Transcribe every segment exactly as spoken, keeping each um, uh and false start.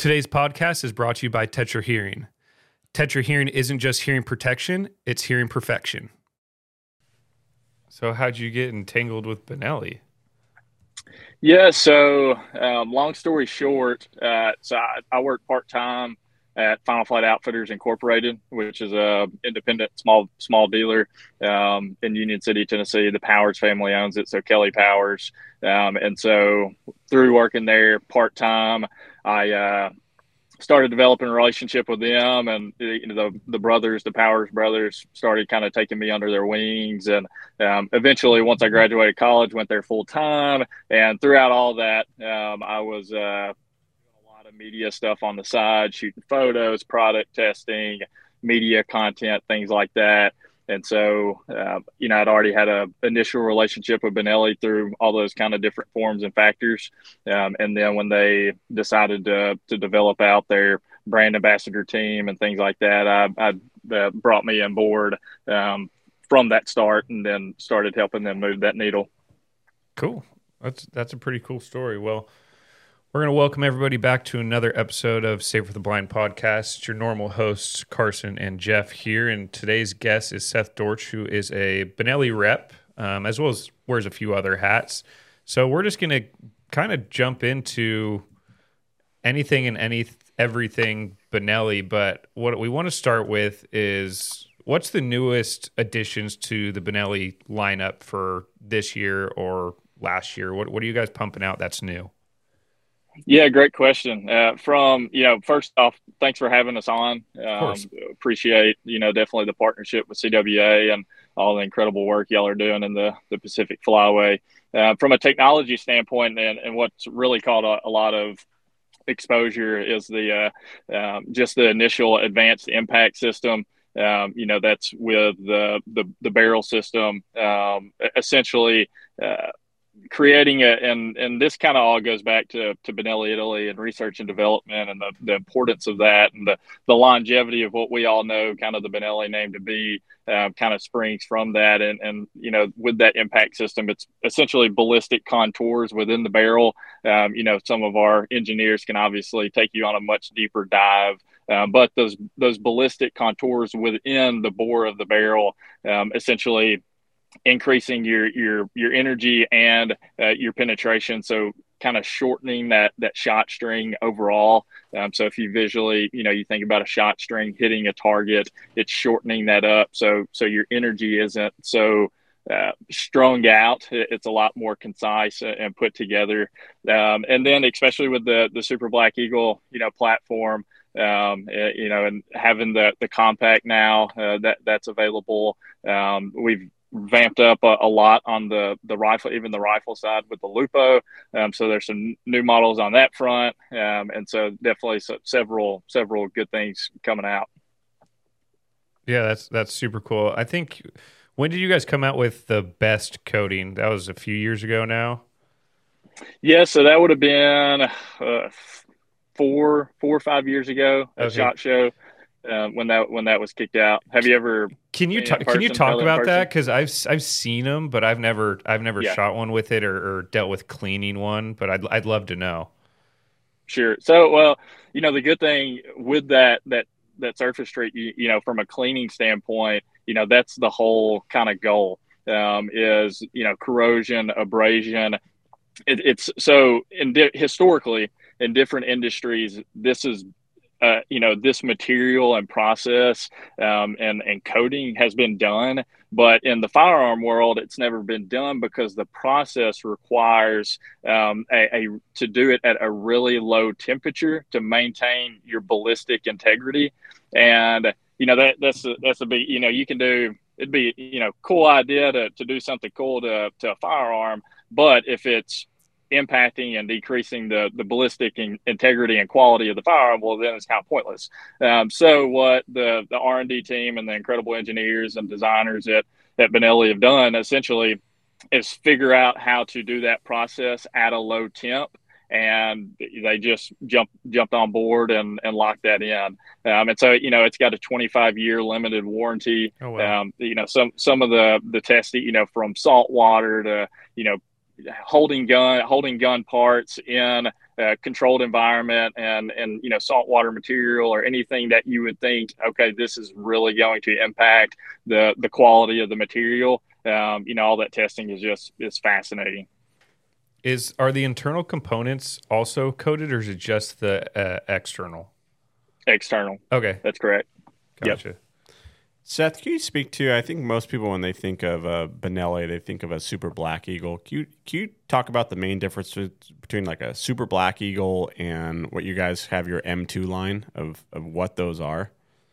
Today's podcast is brought to you by Tetra Hearing. Tetra Hearing isn't just hearing protection, it's hearing perfection. So how'd you get entangled with Benelli? Yeah, so um, long story short, uh, so I, I work part-time at Final Flight Outfitters Incorporated, which is a independent small small dealer um, in Union City, Tennessee. The Powers family owns it, so Kelly Powers. Um, and so through working there part-time, I uh, started developing a relationship with them, and you know, the the brothers, the Powers brothers, started kind of taking me under their wings. And um, eventually, once I graduated college, went there full time. And throughout all that, um, I was uh, doing a lot of media stuff on the side, shooting photos, product testing, media content, things like that. And so, uh, you know, I'd already had a initial relationship with Benelli through all those kind of different forms and factors. Um, and then when they decided to to develop out their brand ambassador team and things like that, I, I uh, brought me on board um, from that start, and then started helping them move that needle. Cool. That's that's a pretty cool story. Well, we're going to welcome everybody back to another episode of Safe with the Blind podcast. It's your normal hosts, Carson and Jeff here. And today's guest is Seth Dortch, who is a Benelli rep, um, as well as wears a few other hats. So we're just going to kind of jump into anything and any everything Benelli. But what we want to start with is, what's the newest additions to the Benelli lineup for this year or last year? What, what are you guys pumping out that's new? Yeah, great question. Uh, from, you know, first off, thanks for having us on. Um, appreciate, you know, definitely the partnership with C W A and all the incredible work y'all are doing in the, the Pacific Flyway. Uh, from a technology standpoint, and, and what's really caught a, a lot of exposure is the uh, um, just the initial advanced impact system. Um, you know, that's with the, the, the barrel system, um, essentially, uh, creating a, and and this kind of all goes back to to Benelli Italy and research and development, and the, the importance of that, and the the longevity of what we all know kind of the Benelli name to be, uh, kind of springs from that. And and you know, with that impact system, it's essentially ballistic contours within the barrel. Um, you know, some of our engineers can obviously take you on a much deeper dive, um, but those those ballistic contours within the bore of the barrel, um, essentially increasing your your your energy and uh, your penetration, so kind of shortening that that shot string overall. Um, so if you visually, you know, you think about a shot string hitting a target, it's shortening that up, so so your energy isn't so uh, strung out. It's a lot more concise and put together. Um, and then especially with the the Super Black Eagle, you know, platform, um, you know, and having the the compact now uh, that that's available. Um, we've vamped up a, a lot on the the rifle, even the rifle side with the Lupo. Um, so there's some new models on that front, um, and so definitely so, several several good things coming out. Yeah, that's that's super cool. I think, when did you guys come out with the best coating? That was a few years ago now. Yeah, so that would have been uh, four four or five years ago at Okay. SHOT Show. Uh, when that when that was kicked out. Have you ever? Can you talk? Can you talk about that? Because I've I've seen them, but I've never I've never yeah. shot one with it or, or dealt with cleaning one. But I'd I'd love to know. Sure. So, well, you know, the good thing with that that that surface treat, you, you know, from a cleaning standpoint, you know, that's the whole kind of goal, um, is, you know, corrosion, abrasion. It, it's so in di- historically in different industries, this is. Uh, you know, this material and process um, and, and coating has been done, but in the firearm world, it's never been done because the process requires um, a, a to do it at a really low temperature to maintain your ballistic integrity. And, you know, that that's a, that's a big, you know, you can do, it'd be, you know, cool idea to, to do something cool to, to a firearm, but if it's impacting and decreasing the, the ballistic in, integrity and quality of the firearm, well, then it's kind of pointless. Um, so what the, the R and D team and the incredible engineers and designers at, at Benelli have done essentially is figure out how to do that process at a low temp. And they just jumped jumped on board and, and locked that in. Um, and so, you know, it's got a twenty-five year limited warranty. Oh, wow. Um, you know, some some of the the testing, you know, from salt water to, you know, holding gun holding gun parts in uh, controlled environment and, and, you know, saltwater material or anything that you would think, okay, this is really going to impact the, the quality of the material. Um, you know, all that testing is just, is fascinating. Is, are the internal components also coated, or is it just the uh, external? External. Okay. That's correct. Gotcha. Yep. Seth, can you speak to, I think most people, when they think of a Benelli, they think of a Super Black Eagle. Can you, can you talk about the main difference between like a Super Black Eagle and what you guys have your M two line of, of what those are?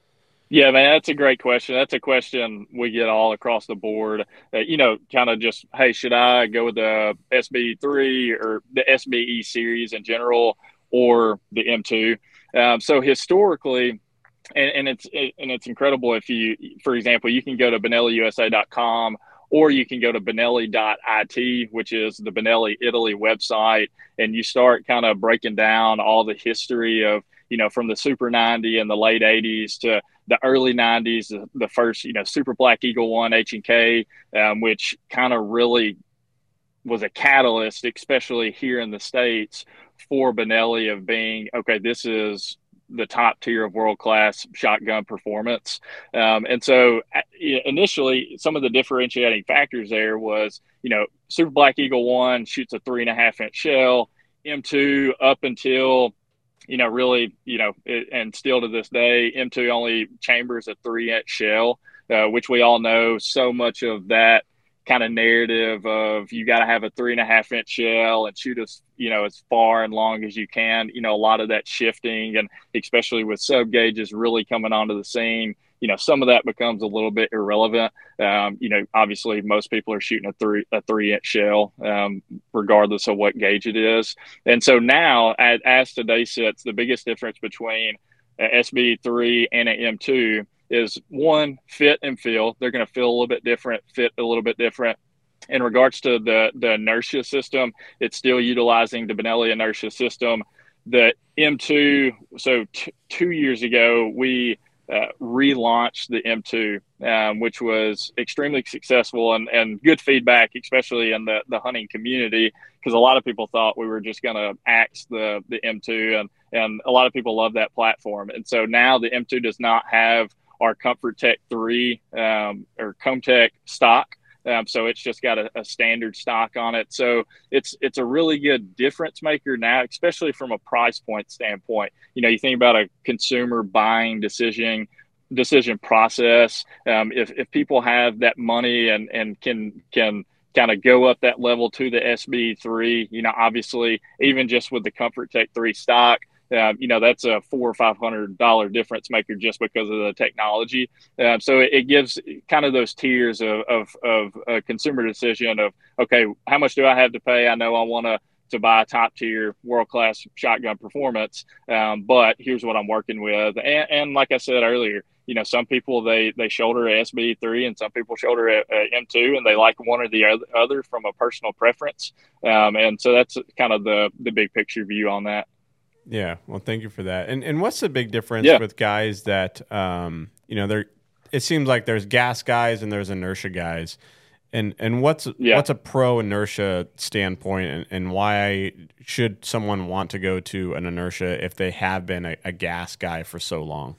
Yeah, man, that's a great question. That's a question we get all across the board. Uh, you know, kind of just, hey, should I go with the S B three or the S B E series in general or the M two? Um, so historically, And, and it's and it's incredible if you, for example, you can go to Benelli U S A dot com or you can go to Benelli dot I T, which is the Benelli Italy website, and you start kind of breaking down all the history of, you know, from the Super ninety in the late eighties to the early nineties, the, the first, you know, Super Black Eagle one H and K, um, which kind of really was a catalyst, especially here in the States, for Benelli of being, okay, this is the top tier of world-class shotgun performance. Um, and so initially, some of the differentiating factors there was, you know, Super Black Eagle one shoots a three and a half inch shell, M two up until, you know, really, you know, it, and still to this day, M two only chambers a three inch shell, uh, which we all know so much of that kind of narrative of you got to have a three and a half inch shell and shoot as, you know, as far and long as you can. You know, a lot of that shifting, and especially with sub gauges really coming onto the scene, you know, some of that becomes a little bit irrelevant. Um, you know, obviously most people are shooting a three, a three inch shell, um, regardless of what gauge it is. And so now as, as today sits, the biggest difference between an S B three and an M two is one, fit and feel. They're going to feel a little bit different, fit a little bit different. In regards to the, the inertia system, it's still utilizing the Benelli inertia system. The M two, so t- two years ago, we uh, relaunched the M two, um, which was extremely successful and, and good feedback, especially in the, the hunting community, because a lot of people thought we were just going to axe the, the M two, and, and a lot of people love that platform. And so now the M two does not have our Comfort Tech three um, or Comtech stock. Um, so it's just got a, a standard stock on it. So it's it's a really good difference maker now, especially from a price point standpoint. You know, you think about a consumer buying decision decision process. Um, if if people have that money and and can can kind of go up that level to the S B three, you know, obviously even just with the Comfort Tech three stock, Um, you know, that's a four or five hundred dollar difference maker just because of the technology. Um, so it, it gives kind of those tiers of, of of a consumer decision of, okay, how much do I have to pay? I know I want to to buy a top tier world class shotgun performance, um, but here's what I'm working with. And, and like I said earlier, you know, some people they they shoulder a S B three and some people shoulder a, a M two, and they like one or the other from a personal preference. Um, and so that's kind of the the big picture view on that. Yeah, well, thank you for that. And and what's the big difference yeah. with guys that, um, you know, there? It seems like there's gas guys and there's inertia guys, and and what's yeah. what's a pro inertia standpoint, and, and why should someone want to go to an inertia if they have been a, a gas guy for so long?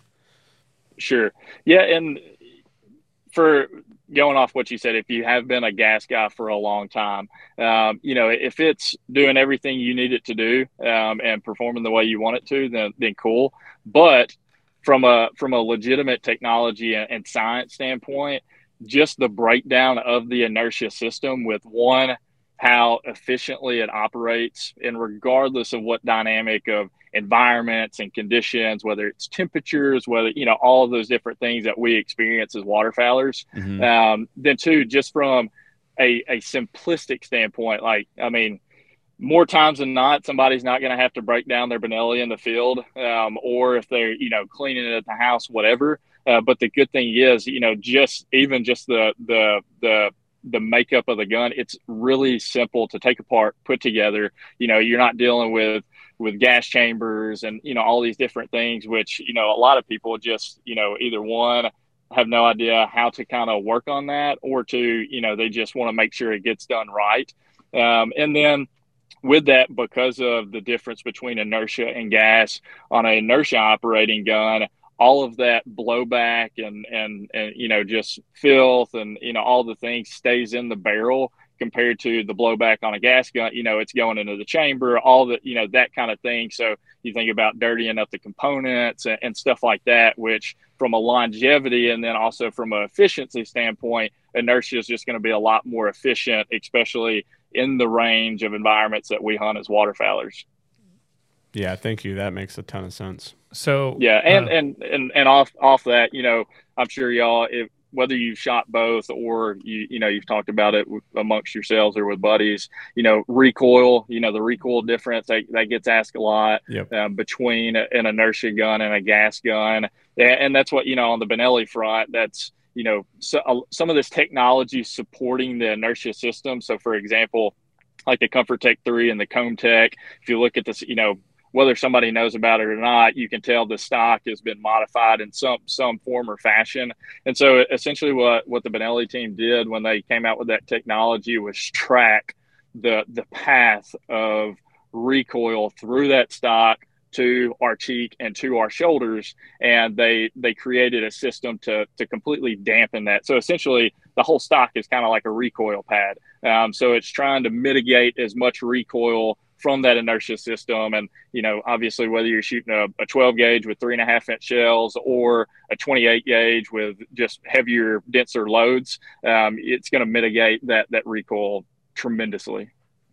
Sure. Yeah, and for going off what you said, if you have been a gas guy for a long time, um, you know, if it's doing everything you need it to do um, and performing the way you want it to, then then cool. But from a from a legitimate technology and, and science standpoint, just the breakdown of the inertia system with one, how efficiently it operates, and regardless of what dynamic of environments and conditions, whether it's temperatures, whether, you know, all of those different things that we experience as waterfowlers. Mm-hmm. Um, then two, just from a, a simplistic standpoint, like, I mean, more times than not, somebody's not going to have to break down their Benelli in the field, um, or if they're, you know, cleaning it at the house, whatever. Uh, but the good thing is, you know, just even just the, the, the, the makeup of the gun, it's really simple to take apart, put together. You know, you're not dealing with, with gas chambers and, you know, all these different things, which, you know, a lot of people just, you know, either one, have no idea how to kind of work on that, or two, you know, they just want to make sure it gets done right. Um, and then with that, because of the difference between inertia and gas on an inertia operating gun, all of that blowback and, and, and, you know, just filth and, you know, all the things stays in the barrel compared to the blowback on a gas gun. You know, it's going into the chamber, all the, you know, that kind of thing. So you think about dirtying up the components and, and stuff like that, which from a longevity and then also from an efficiency standpoint, inertia is just going to be a lot more efficient, especially in the range of environments that we hunt as waterfowlers. Yeah, thank you. That makes a ton of sense. So yeah, and uh, and and and off off that, you know, I'm sure y'all, if whether you've shot both or you you know you've talked about it amongst yourselves or with buddies, you know, recoil, you know, the recoil difference that, that gets asked a lot. Yep. um, between an inertia gun and a gas gun, and, and that's what, you know, on the Benelli front, that's, you know, so, uh, some of this technology supporting the inertia system. So, for example, like the Comfort Tech three and the Comb Tech, if you look at this, you know, whether somebody knows about it or not, you can tell the stock has been modified in some some form or fashion. And so essentially what, what the Benelli team did when they came out with that technology was track the the path of recoil through that stock to our cheek and to our shoulders. And they they created a system to to completely dampen that. So essentially the whole stock is kind of like a recoil pad. Um, so it's trying to mitigate as much recoil from that inertia system. And, you know, obviously whether you're shooting a, a twelve gauge with three and a half inch shells or a twenty-eight gauge with just heavier, denser loads, um, it's going to mitigate that, that recoil tremendously.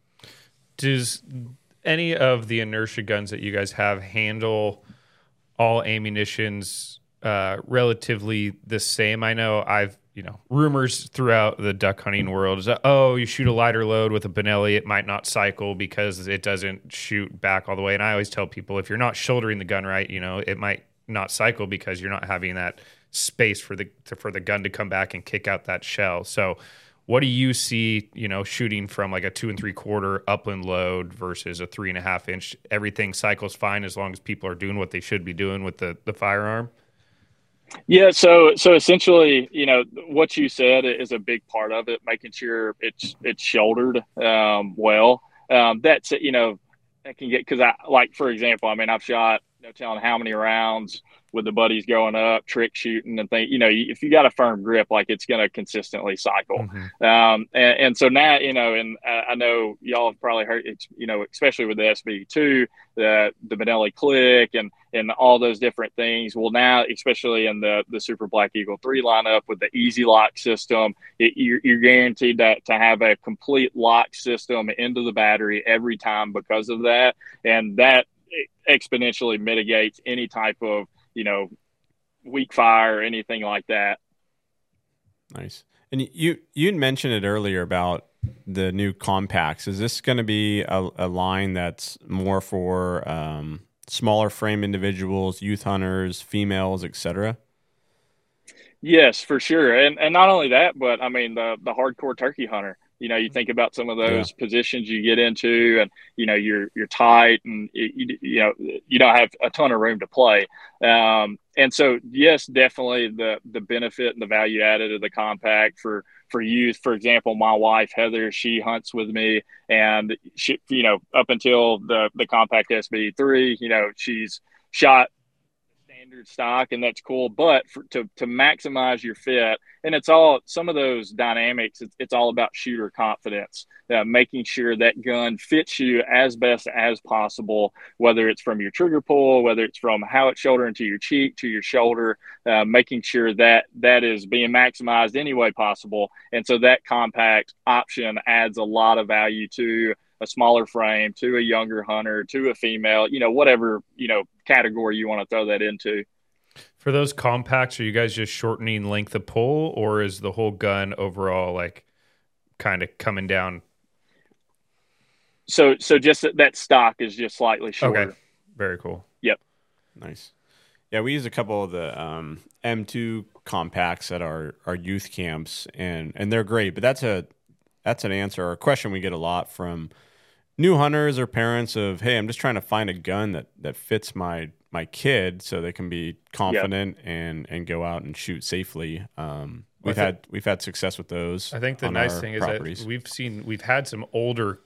Does any of the inertia guns that you guys have handle all ammunitions uh, relatively the same? I know I've, you know, rumors throughout the duck hunting world is that, oh, you shoot a lighter load with a Benelli, it might not cycle because it doesn't shoot back all the way. And I always tell people, if you're not shouldering the gun right, you know, it might not cycle because you're not having that space for the to, for the gun to come back and kick out that shell. So what do you see, you know, shooting from like a two and three quarter upland load versus a three and a half inch? Everything cycles fine as long as people are doing what they should be doing with the, the firearm? Yeah, so so essentially, you know, what you said is a big part of it, making sure it's it's shouldered um, well. Um, that's, you know, that can get, because I, like, for example, I mean, I've shot, no telling how many rounds with the buddies going up, trick shooting and things. You know, if you got a firm grip, like, it's going to consistently cycle. Mm-hmm. Um, and, and so now, you know, and I know y'all have probably heard, it's, you know, especially with the S B two, the the Benelli Click and and all those different things. Well, now, especially in the the Super Black Eagle three lineup with the Easy Lock system, it, you're, you're guaranteed that to have a complete lock system into the battery every time because of that, and that exponentially mitigates any type of, you know, weak fire or anything like that. Nice. And you you mentioned it earlier about the new compacts. Is this going to be a, a line that's more for um, smaller frame individuals, youth hunters, females, et cetera? Yes, for sure. And and not only that, but I mean the the hardcore turkey hunter. You know, you think about some of those yeah. positions you get into, and you know you're you're tight, and you, you know you don't have a ton of room to play. Um, and so, yes, definitely the the benefit and the value added of the compact for for youth. For example, my wife Heather, she hunts with me, and she, you know, up until the the compact S B three, you know, she's shot standard stock, and that's cool. But for, to to maximize your fit, and it's all some of those dynamics. It's, it's all about shooter confidence, uh, making sure that gun fits you as best as possible, whether it's from your trigger pull, whether it's from how it's shouldering to your cheek to your shoulder, uh, making sure that that is being maximized any way possible. And so that compact option adds a lot of value to a smaller frame, to a younger hunter, to a female, you know, whatever, you know, category you want to throw that into. For those compacts, are you guys just shortening length of pull, or is the whole gun overall like kind of coming down? So, so just that stock is just slightly shorter. Okay. Very cool. Yep. Nice. Yeah, we use a couple of the um, M two compacts at our, our youth camps, and, and they're great. But that's a that's an answer or a question we get a lot from new hunters or parents of, hey, I'm just trying to find a gun that, that fits my my kid so they can be confident yep. and, and go out and shoot safely. Um, we've th- had we've had success with those. I think the nice thing properties. is that we've seen we've had some older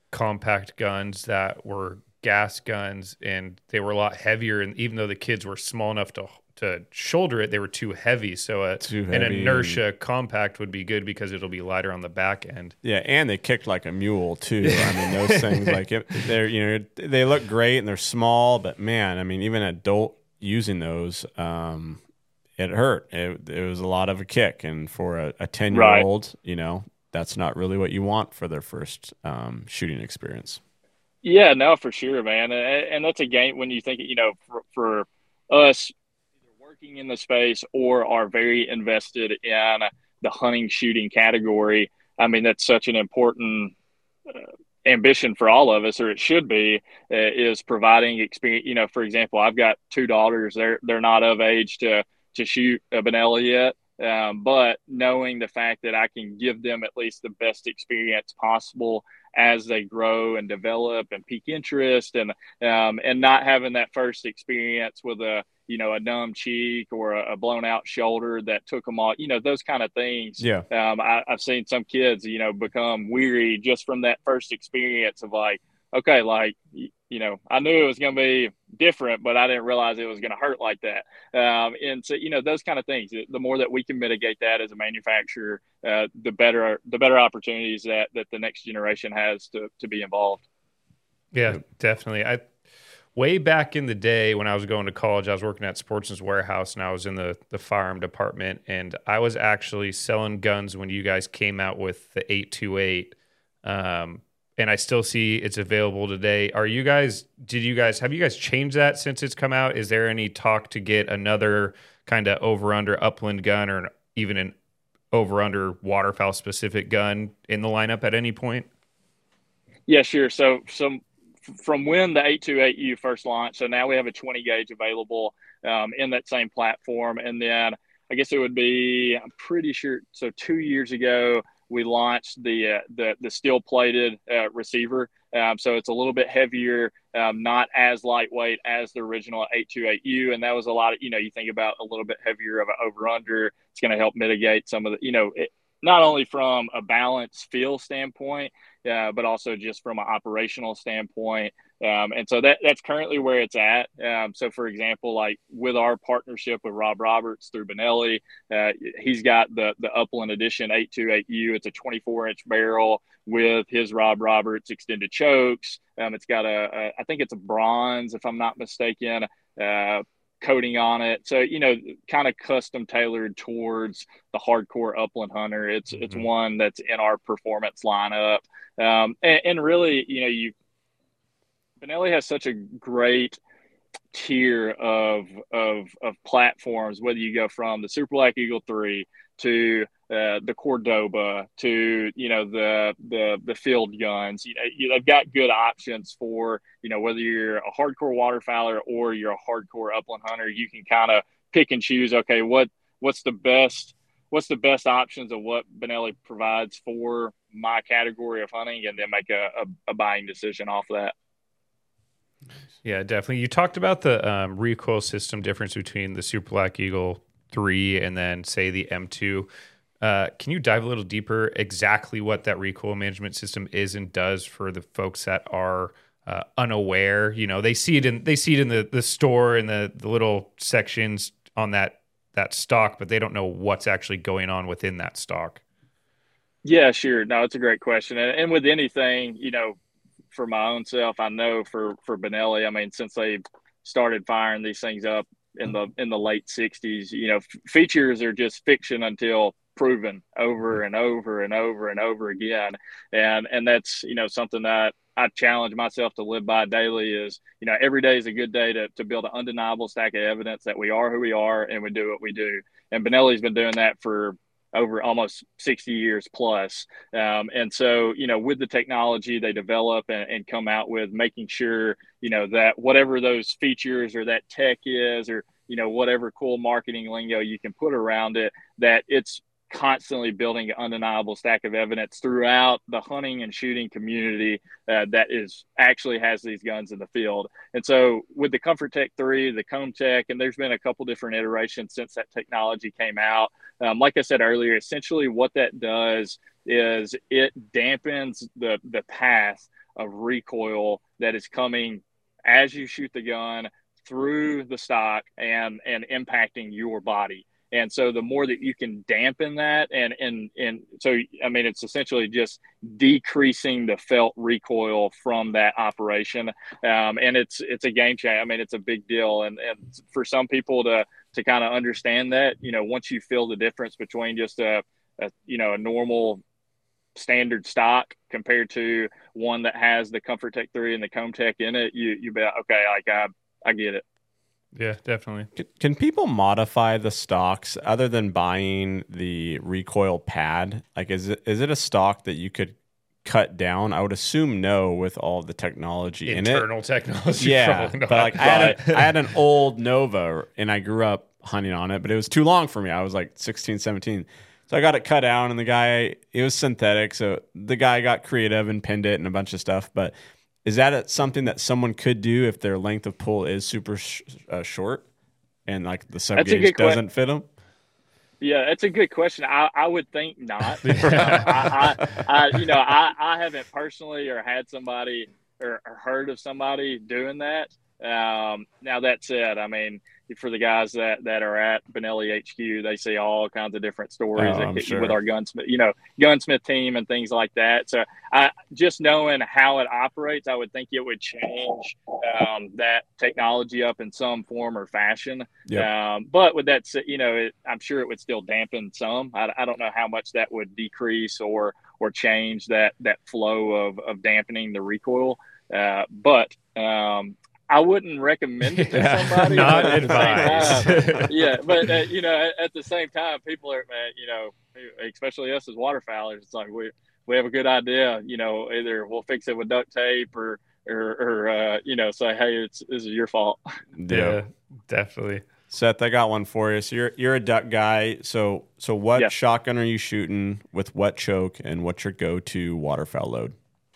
compact guns that were gas guns, and they were a lot heavier. And even though the kids were small enough to to shoulder it, they were too heavy. So a, too an heavy inertia and... compact would be good because it'll be lighter on the back end. Yeah, and they kicked like a mule too. I mean, those things, like it, they're you know they look great and they're small, but man, I mean, even an adult using those, um, it hurt. It, it was a lot of a kick, and for a, a ten year old, right. you know, that's not really what you want for their first um, shooting experience. Yeah, no, for sure, man. And, and that's a game when you think, you know, for, for us either working in the space or are very invested in the hunting shooting category. I mean, that's such an important uh, ambition for all of us, or it should be, uh, is providing experience. You know, for example, I've got two daughters. They're, they're not of age to, to shoot a Benelli yet. Um, but knowing the fact that I can give them at least the best experience possible as they grow and develop and pique interest, and um, and not having that first experience with a you know a numb cheek or a, a blown out shoulder that took them all, you know those kind of things. Yeah, um, I, I've seen some kids you know become weary just from that first experience of like, okay, like you know I knew it was going to be different, but I didn't realize it was going to hurt like that. Um, and so, you know, those kind of things, the more that we can mitigate that as a manufacturer, uh, the better, the better opportunities that, that the next generation has to, to be involved. Yeah, definitely. I, way back in the day when I was going to college, I was working at Sportsman's Warehouse, and I was in the, the firearm department, and I was actually selling guns when you guys came out with the eight two eight. Um, and I still see it's available today. Are you guys, did you guys, have you guys changed that since it's come out? Is there any talk to get another kind of over-under upland gun, or an, even an over-under waterfowl specific gun in the lineup at any point? Yeah, sure. So, so from when the eight two eight U first launched, so now we have a twenty gauge available um, in that same platform. And then I guess it would be, I'm pretty sure, so two years ago, we launched the uh, the the steel plated uh, receiver, um, so it's a little bit heavier, um, not as lightweight as the original eight two eight U, and that was a lot of you know you think about a little bit heavier of an over under. It's going to help mitigate some of the you know it, not only from a balance feel standpoint, uh, but also just from an operational standpoint. Um, and so that that's currently where it's at. Um, so, for example, like with our partnership with Rob Roberts through Benelli, uh, he's got the the Upland Edition eight two eight U. It's a twenty-four inch barrel with his Rob Roberts extended chokes. Um, it's got a, a, I think it's a bronze, if I'm not mistaken, uh, coating on it. So, you know, kind of custom tailored towards the hardcore upland hunter. It's mm-hmm. it's one that's in our performance lineup. Um, and, and really, you know, you Benelli has such a great tier of of of platforms, whether you go from the Super Black Eagle three to uh, the Cordoba to you know the the the field guns. You know, you, they've got good options for you know whether you're a hardcore waterfowler or you're a hardcore upland hunter. You can kind of pick and choose. Okay, what what's the best what's the best options of what Benelli provides for my category of hunting, and then make a, a, a buying decision off that. Yeah, definitely. You talked about the um, recoil system difference between the Super Black Eagle three and then, say, the M two. Uh, can you dive a little deeper exactly what that recoil management system is and does for the folks that are uh, unaware? You know, they see it in they see it in the, the store and the, the little sections on that that stock, but they don't know what's actually going on within that stock. Yeah, sure. No, it's a great question. And, and with anything, you know, for my own self, I know for, for Benelli, I mean, since they started firing these things up in the in the late sixties, you know, f- features are just fiction until proven over and over and over and over again. And and that's, you know, something that I challenge myself to live by daily is, you know, every day is a good day to, to build an undeniable stack of evidence that we are who we are and we do what we do. And Benelli's been doing that for over almost sixty years plus. Um, and so, you know, with the technology they develop and, and come out with, making sure, you know, that whatever those features or that tech is, or, you know, whatever cool marketing lingo you can put around it, that it's constantly building an undeniable stack of evidence throughout the hunting and shooting community uh, that is actually has these guns in the field. And so with the Comfort Tech three, the Comb Tech, and there's been a couple different iterations since that technology came out. Um, like I said earlier, essentially what that does is it dampens the, the path of recoil that is coming as you shoot the gun through the stock and and impacting your body. And so the more that you can dampen that, and and and so I mean it's essentially just decreasing the felt recoil from that operation, um, and it's it's a game changer. I mean it's a big deal, and and for some people to to kind of understand that, you know, once you feel the difference between just a, a you know a normal standard stock compared to one that has the Comfort Tech three and the CombTech in it, you you bet okay, like I I get it. Yeah, definitely. Can, can people modify the stocks other than buying the recoil pad? Like, is it is it a stock that you could cut down? I would assume no, with all the technology in it. Internal technology. Yeah, but like I had, a, I had an old Nova, and I grew up hunting on it, but it was too long for me. I was like sixteen, seventeen. So I got it cut down, and the guy, it was synthetic, so the guy got creative and pinned it and a bunch of stuff, but is that a, something that someone could do if their length of pull is super sh- uh, short and like the sub gauge doesn't que- fit them? Yeah, that's a good question. I, I would think not. I, I, I, you know, I, I haven't personally or had somebody or, or heard of somebody doing that. Um, now that said, I mean, for the guys that, that are at Benelli H Q, they see all kinds of different stories oh, that, sure. with our gunsmith, you know, gunsmith team and things like that. So I just knowing how it operates, I would think it would change um, that technology up in some form or fashion. Yep. Um, but with that, you know, it, I'm sure it would still dampen some. I, I don't know how much that would decrease or or change that that flow of of dampening the recoil. Uh, but um, I wouldn't recommend it to yeah, somebody. Not advised. yeah, but uh, you know, at, at the same time, people are, uh, you know, especially us as waterfowlers, it's like we we have a good idea. You know, either we'll fix it with duct tape or or, or uh, you know, say, hey, it's this is your fault. Yeah, yeah, definitely. Seth, I got one for you. So you're you're a duck guy. So so what yeah. shotgun are you shooting with what choke, and what's your go-to waterfowl load?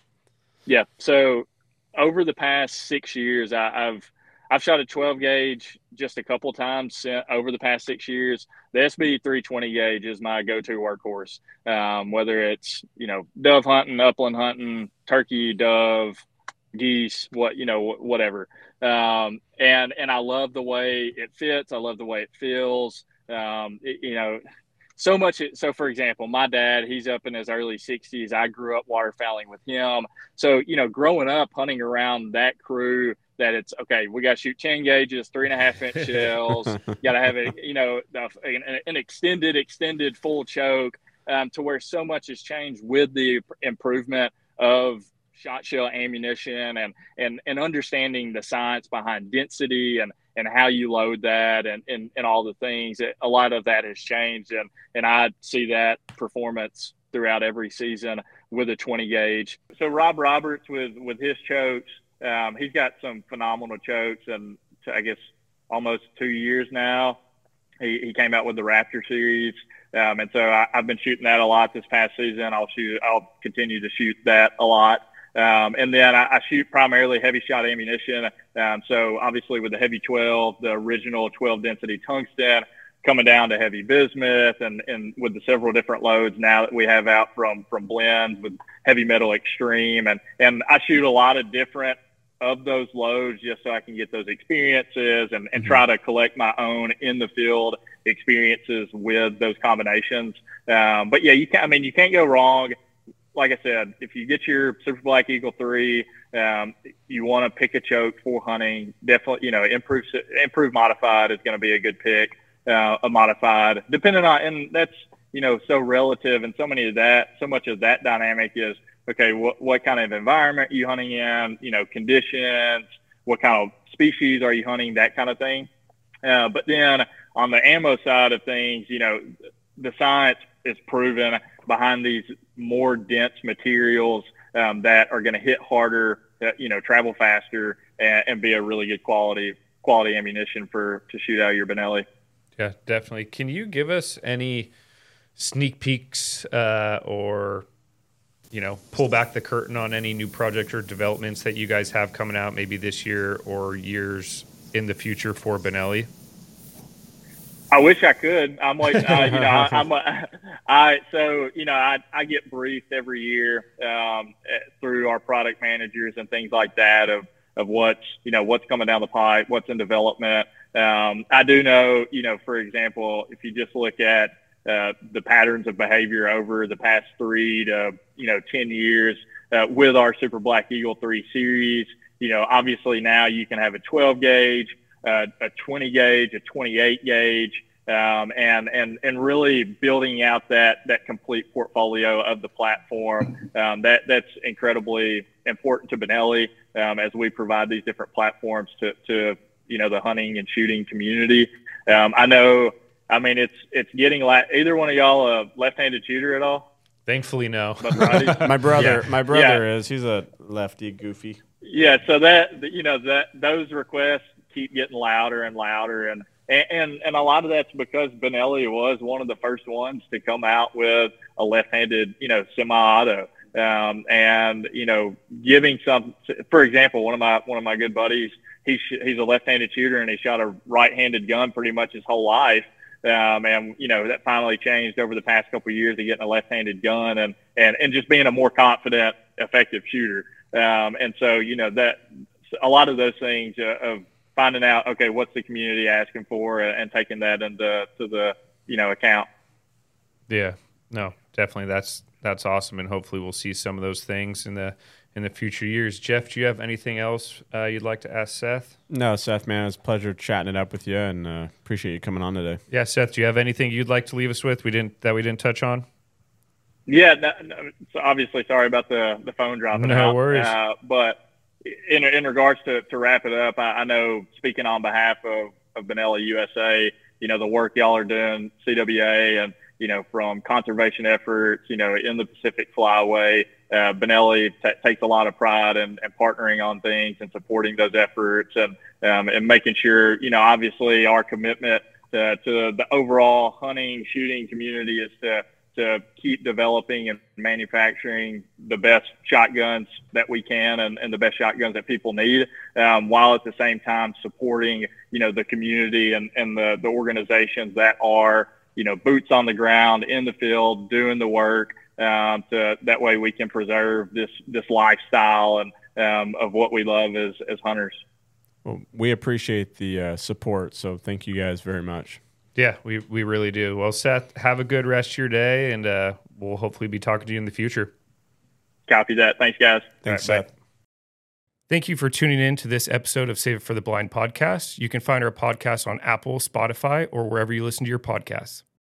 Yeah, so over the past six years, I, I've I've shot a twelve gauge just a couple times over the past six years. The S B three twenty gauge is my go-to workhorse. Um, whether it's you know dove hunting, upland hunting, turkey, dove, geese, what you know, whatever. Um, and and I love the way it fits. I love the way it feels. Um, it, you know. So much. So, for example, my dad, he's up in his early sixties. I grew up waterfowling with him. So, you know, growing up hunting around that crew, that it's okay, we got to shoot ten gauges, three and a half inch shells, got to have a, you know, an, an extended, extended full choke, um, to where so much has changed with the improvement of shot shell ammunition and, and, and understanding the science behind density and, and how you load that and, and, and all the things. A lot of that has changed. And, and I see that performance throughout every season with a twenty gauge. So Rob Roberts with, with his chokes, um, he's got some phenomenal chokes, and I guess almost two years now, he, he came out with the Raptor series. Um, and so I, I've been shooting that a lot this past season. I'll shoot, I'll continue to shoot that a lot. Um, and then I, I shoot primarily heavy shot ammunition. Um, so obviously with the heavy twelve, the original twelve density tungsten, coming down to heavy bismuth, and, and with the several different loads now that we have out from, from blends with heavy metal extreme. And, and I shoot a lot of different of those loads just so I can get those experiences and, and mm-hmm. try to collect my own in the field experiences with those combinations. Um, but yeah, you can't, I mean, you can't go wrong. Like I said, if you get your Super Black Eagle three, um, you want to pick a choke for hunting. Definitely, you know, improve improve modified is going to be a good pick. Uh, a modified, depending on, and that's you know so relative, and so many of that, so much of that dynamic is okay. What what kind of environment are you hunting in? You know, conditions. What kind of species are you hunting? That kind of thing. Uh, but then on the ammo side of things, you know, the science is proven behind these more dense materials um, that are going to hit harder, uh, you know, travel faster, and, and be a really good quality quality ammunition for to shoot out your Benelli. Yeah, definitely. Can you give us any sneak peeks uh, or, you know, pull back the curtain on any new projects or developments that you guys have coming out maybe this year or years in the future for Benelli? I wish I could. I'm like, uh, you know, I, I'm a, I so you know, I I get briefed every year um, through our product managers and things like that of of what's you know what's coming down the pipe, what's in development. Um, I do know, you know, for example, if you just look at uh, the patterns of behavior over the past three to you know ten years uh, with our Super Black Eagle three series, you know, obviously now you can have a twelve gauge. Uh, a twenty gauge, a twenty-eight gauge, um, and and and really building out that that complete portfolio of the platform. Um, that that's incredibly important to Benelli um, as we provide these different platforms to to you know the hunting and shooting community. Um, I know. I mean, it's it's getting like either one of y'all a left-handed shooter at all? Thankfully, no. my brother, yeah. my brother yeah. is. He's a lefty, goofy. Yeah. So that you know that those requests keep getting louder and louder, and, and and a lot of that's because Benelli was one of the first ones to come out with a left-handed, you know, semi-auto, um, and you know, giving some. For example, one of my one of my good buddies, he's he's a left-handed shooter, and he shot a right-handed gun pretty much his whole life, um, and you know that finally changed over the past couple of years to getting a left-handed gun, and and and just being a more confident, effective shooter, um, and so you know that a lot of those things uh, of finding out, okay, what's the community asking for, and taking that into to the you know account. Yeah, no, definitely. That's that's awesome, and hopefully we'll see some of those things in the in the future years. Jeff, do you have anything else uh, you'd like to ask Seth? No, Seth, man, it's a pleasure chatting it up with you, and uh, appreciate you coming on today. Yeah, Seth, do you have anything you'd like to leave us with? We didn't that we didn't touch on. Yeah, no, no, so obviously, sorry about the the phone dropping. No out. worries. Uh, but in in regards to, to wrap it up, I, I know speaking on behalf of, of Benelli U S A, you know, the work y'all are doing, C W A, and, you know, from conservation efforts, you know, in the Pacific Flyway, uh, Benelli t- takes a lot of pride in, in partnering on things and supporting those efforts, and um, and making sure, you know, obviously our commitment to, to the overall hunting, shooting community is to to keep developing and manufacturing the best shotguns that we can, and, and the best shotguns that people need, um, while at the same time supporting, you know, the community and, and the, the organizations that are, you know, boots on the ground in the field, doing the work, um, to, that way we can preserve this, this lifestyle and, um, of what we love as, as hunters. Well, we appreciate the uh, support. So thank you guys very much. Yeah, we, we really do. Well, Seth, have a good rest of your day, and uh, we'll hopefully be talking to you in the future. Copy that. Thanks, guys. Thanks, All right, Seth. bye. Thank you for tuning in to this episode of Save It for the Blind podcast. You can find our podcast on Apple, Spotify, or wherever you listen to your podcasts.